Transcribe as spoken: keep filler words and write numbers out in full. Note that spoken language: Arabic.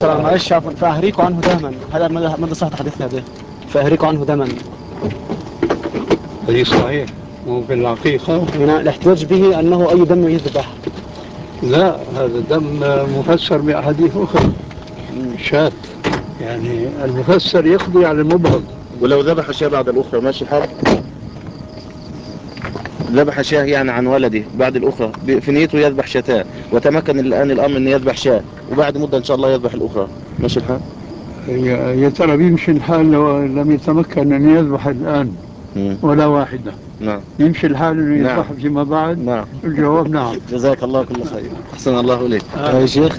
معلش عفوا، فأهريك عنه دما. هذا ماذا ماذا صحة حديثنا به؟ فأهريك عنه دما. هذه صحيح، وفي الحقيقة الاحتجاج به أنه أي دم يذبح. لا، هذا دم مفسر بأحاديث أخرى شاة، يعني المفسر يقضي على المبهم. ولو ذبح شاة بعد الأخرى ماشي الحال؟ ذبح شاة يعني عن ولده بعد الأخرى في نيته يذبح شاتان، وتمكن الآن الأمر أن يذبح شاة وبعد مدة إن شاء الله يذبح الأخرى، ماشي الحال؟ يا ترى بيمشي الحال لو لم يتمكن أن يذبح الآن مم. ولا واحدة؟ نعم. يمشي الحال أنه يذبح نعم. فيما بعد؟ نعم. الجواب نعم. جزاك الله كل خير، أحسن الله إليك. آه يا شيخ.